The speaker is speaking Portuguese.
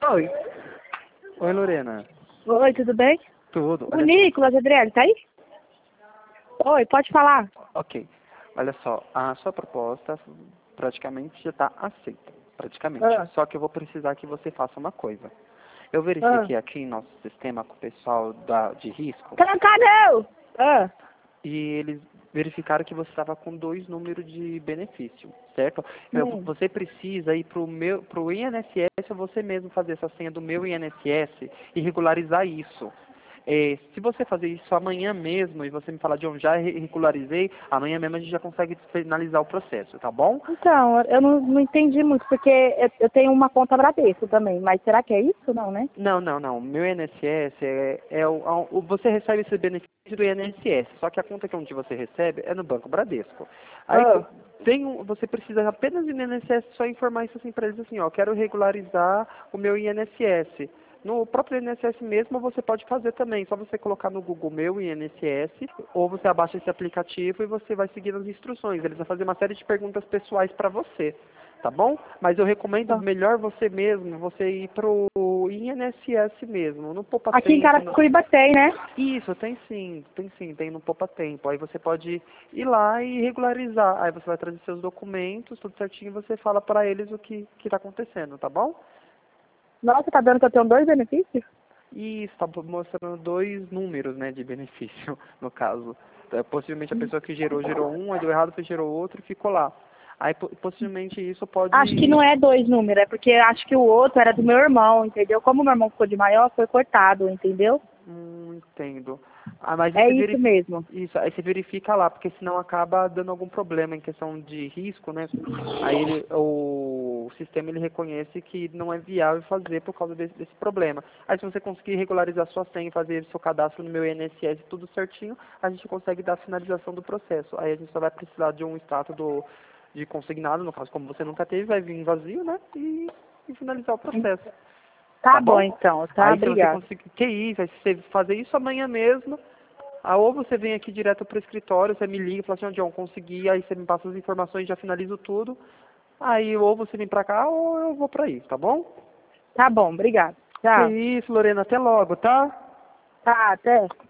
Oi. Oi, Lorena. Oi, tudo bem? Tudo. O Nicolas Adriele, tá aí? Oi, pode falar. Ok. Olha só, a sua proposta praticamente já está aceita. Praticamente. Ah. Só que eu vou precisar que você faça uma coisa. Eu Ah. verifiquei aqui em nosso sistema com o pessoal de risco Trancar não! Ah. e eles verificaram que você estava com 2 números de benefício, certo? Você precisa ir pro INSS ou você mesmo fazer essa senha do meu INSS e regularizar isso. Se você fazer isso amanhã mesmo e você me falar de onde já regularizei, amanhã mesmo a gente já consegue finalizar o processo, tá bom? Então, eu não entendi muito, porque eu tenho uma conta Bradesco também, mas será que é isso? Não, né? Não. Meu INSS você recebe esse benefício do INSS, só que a conta que onde você recebe é no Banco Bradesco. Aí você precisa apenas do INSS só informar isso assim para eles assim, ó, quero regularizar o meu INSS. No próprio INSS mesmo você pode fazer também, só você colocar no Google Meu INSS, ou você abaixa esse aplicativo e você vai seguindo as instruções. Eles vão fazer uma série de perguntas pessoais para você, tá bom? Mas eu recomendo melhor você mesmo, você ir pro INSS mesmo, no Poupa Aqui em Tempo. Carapicuíba tem, né? Isso, tem sim, tem no Poupa Tempo. Aí você pode ir lá e regularizar. Aí você vai trazer seus documentos, tudo certinho, e você fala para eles o que está acontecendo, tá bom? Nossa, tá dando que eu tenho 2 benefícios? E está mostrando 2 números, né, de benefício, no caso. Possivelmente a pessoa que gerou um, aí deu errado, gerou outro e ficou lá. Aí possivelmente isso pode... Acho que não é 2 números, é porque acho que o outro era do meu irmão, entendeu? Como o meu irmão ficou de maior, foi cortado, entendeu? Entendo. Mas É isso mesmo. Isso, aí você verifica lá, porque senão acaba dando algum problema em questão de risco, né? Aí o sistema ele reconhece que não é viável fazer por causa desse problema. Aí se você conseguir regularizar sua senha e fazer seu cadastro no meu INSS tudo certinho, a gente consegue dar a finalização do processo. Aí a gente só vai precisar de um extrato de consignado, no caso, como você nunca teve, vai vir vazio, né? E finalizar o processo. Tá bom, então. Tá, Aí se você obrigada. conseguir, que isso, aí se você fazer isso amanhã mesmo, ou você vem aqui direto pro escritório, você me liga e fala assim, ó, John, consegui, aí você me passa as informações, já finalizo tudo. Aí ou você vem pra cá ou eu vou pra aí, tá bom? Tá bom, obrigada. Que Tchau. isso, Lorena, até logo, tá? Tá, até.